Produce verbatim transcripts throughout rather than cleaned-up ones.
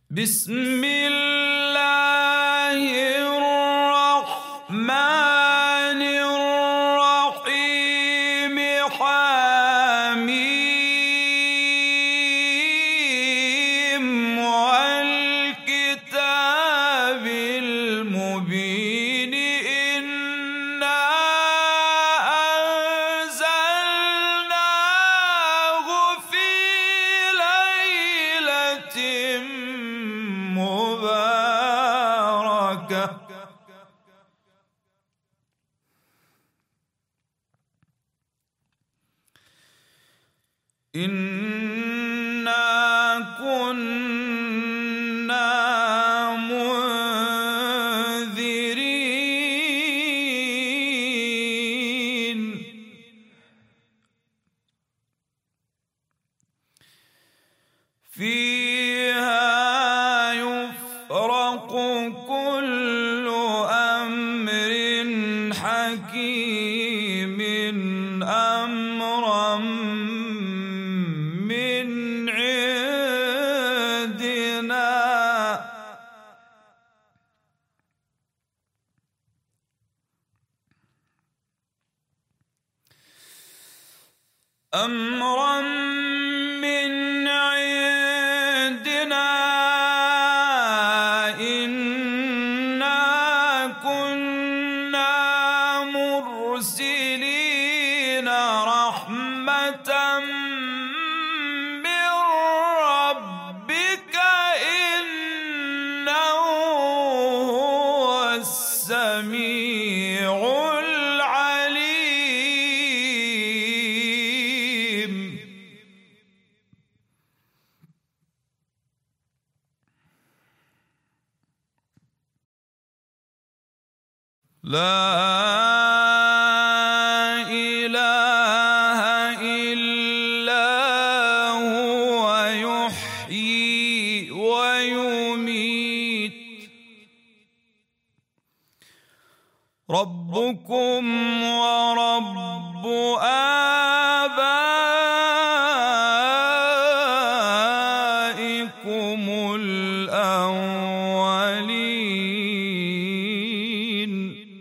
بسم الله الرحمن الرحيم حميم والكتاب المبين إنا أنزلناه في ليلة مباركة إنا كنا منذرين فيها يفرق كل أمر حكيم أمرا من عندنا أمرا من عندنا إنا كنا مرسلين رحمة من ربك إنه هو السميع العليم لا إله إلا هو يحيي ويميت ربكم ورب آبائكم الأولين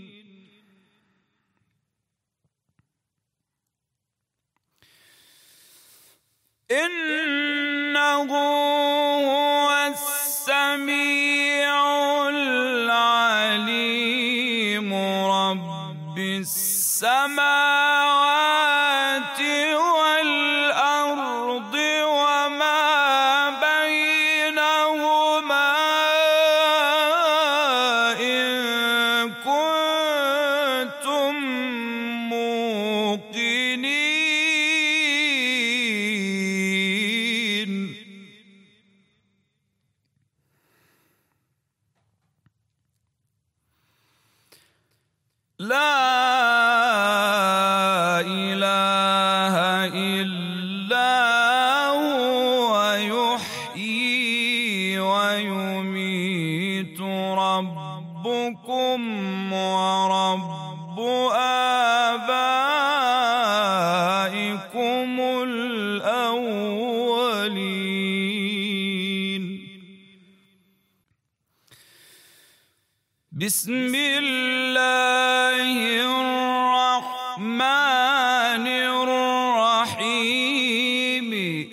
إنه هو السميع العليم رب السماوات والأرض وما بينهما إن كنتم موقنين لا إله إلا هو يحيي ويميت ربكم ورب آبائكم الأولين بسم الله الرحمن الرحيم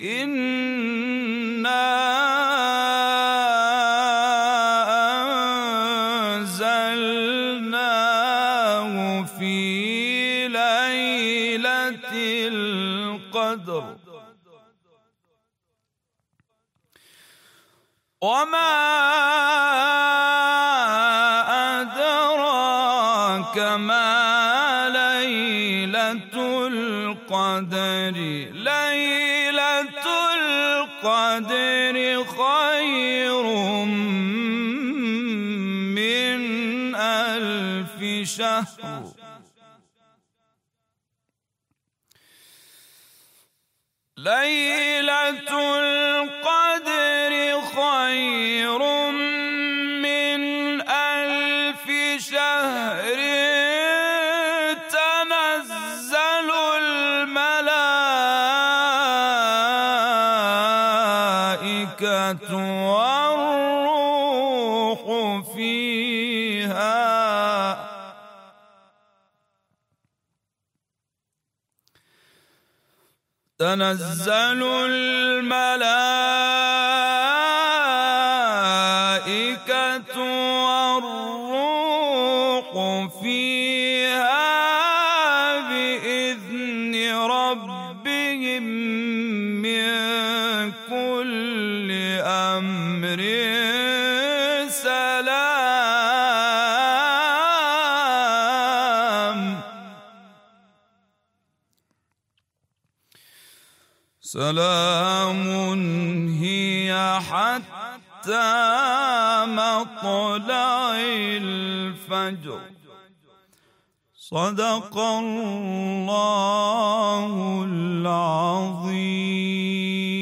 إنا أنزلناه في ليلة القدر وما أدراك ما ليلة القدر ليلة القدر خير من ألف شهر ليلة القدر خير من ألف شهر تنزل الملائكة والروح فيها تنزل الملائكة والروح فيها بإذن ربهم من كل أمر سلام سلام هي حتى مطلع الفجر. صدق الله العظيم.